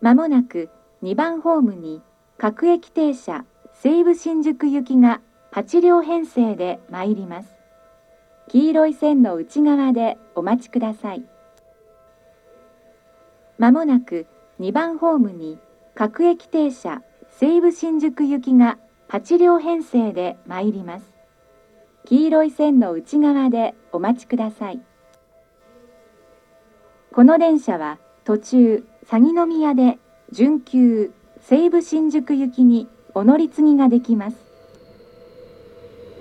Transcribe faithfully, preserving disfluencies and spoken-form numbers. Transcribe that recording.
まもなくにばんホームに各駅停車西武新宿行きがはち両編成で参ります。黄色い線の内側でお待ちください。まもなくにばんホームに各駅停車西武新宿行きがはち両編成で参ります。黄色い線の内側でお待ちください。この電車は途中鷺宮で準急西武新宿行きにお乗り継ぎができます。